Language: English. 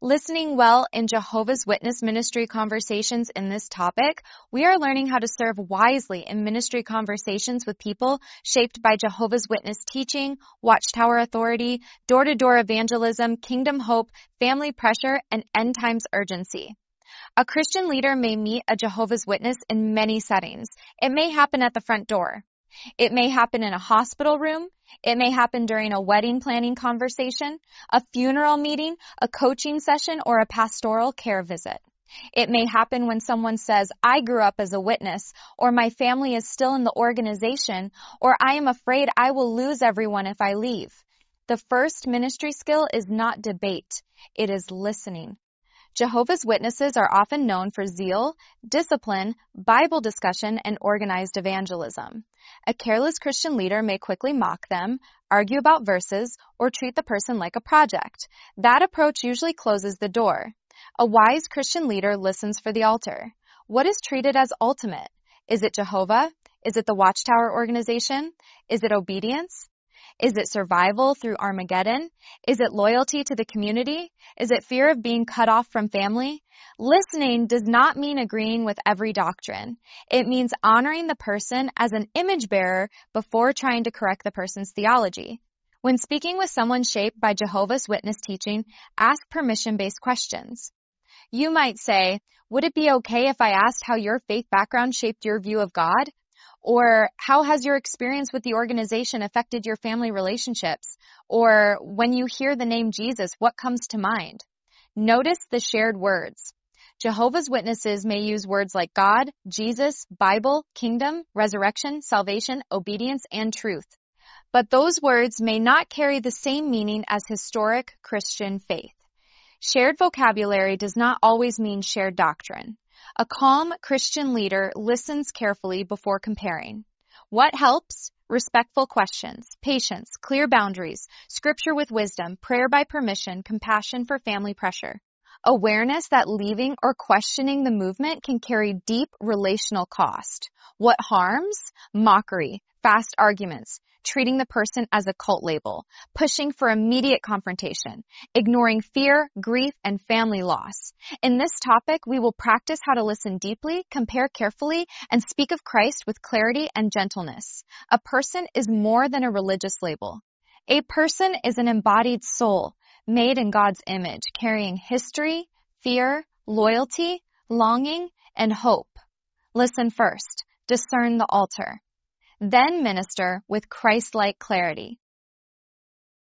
Listening well in Jehovah's Witness ministry conversations in this topic, we are learning how to serve wisely in ministry conversations with people shaped by Jehovah's Witness teaching, Watchtower authority, door-to-door evangelism, kingdom hope, family pressure, and end times urgency. A Christian leader may meet a Jehovah's Witness in many settings. It may happen at the front door. It may happen in a hospital room. It may happen during a wedding planning conversation, a funeral meeting, a coaching session, or a pastoral care visit. It may happen when someone says, I grew up as a witness, or my family is still in the organization, or I am afraid I will lose everyone if I leave. The first ministry skill is not debate. It is listening. Jehovah's Witnesses are often known for zeal, discipline, Bible discussion, and organized evangelism. A careless Christian leader may quickly mock them, argue about verses, or treat the person like a project. That approach usually closes the door. A wise Christian leader listens for the altar. What is treated as ultimate? Is it Jehovah? Is it the Watchtower organization? Is it obedience? Is it survival through Armageddon? Is it loyalty to the community? Is it fear of being cut off from family? Listening does not mean agreeing with every doctrine. It means honoring the person as an image bearer before trying to correct the person's theology. When speaking with someone shaped by Jehovah's Witness teaching, ask permission-based questions. You might say, would it be okay if I asked how your faith background shaped your view of God? Or how has your experience with the organization affected your family relationships? Or when you hear the name Jesus, what comes to mind? Notice the shared words. Jehovah's Witnesses may use words like God, Jesus, Bible, kingdom, resurrection, salvation, obedience, and truth. But those words may not carry the same meaning as historic Christian faith. Shared vocabulary does not always mean shared doctrine. A calm Christian leader listens carefully before comparing. What helps? Respectful questions, patience, clear boundaries, scripture with wisdom, prayer by permission, compassion for family pressure. Awareness that leaving or questioning the movement can carry deep relational cost. What harms? Mockery, fast arguments, treating the person as a cult label, pushing for immediate confrontation, ignoring fear, grief, and family loss. In this topic, we will practice how to listen deeply, compare carefully, and speak of Christ with clarity and gentleness. A person is more than a religious label. A person is an embodied soul, made in God's image, carrying history, fear, loyalty, longing, and hope. Listen first. Discern the altar. Then minister with Christ-like clarity.